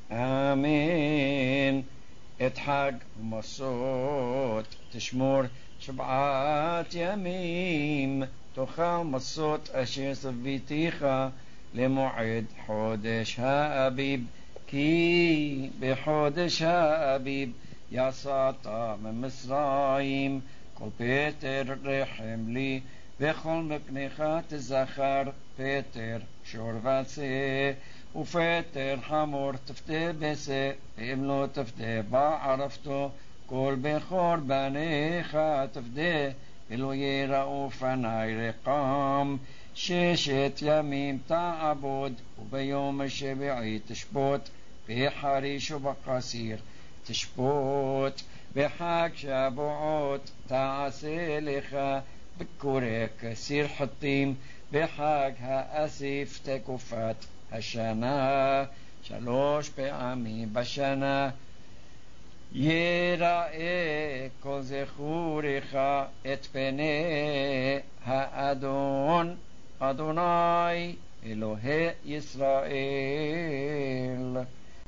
אמן. את חג מסות תשמור 7 ימים, תאכל מסות אשר צוויתיך למועד חודש האביב, כי בחודש האביב יצאת ממצרים. כל פטר רחם לי, וכל מפניך תזכר, פטר שור ועצה, ופטר חמור תפתה בזה, ואם לא תפתה בערפתו, כל בכור בניך תפדה, ולא יראו פני רקם. 6 ימים תעבוד, וביום השביעי תשבות, בחריש ובקסיר תשבות. בחג שבועות תעשה לך בקורי כסיר חוטים, בחג האסיף תקופת השנה, 3 פעמים בשנה. יראה כל זכורך את פני האדון, אדוני אלוהי ישראל.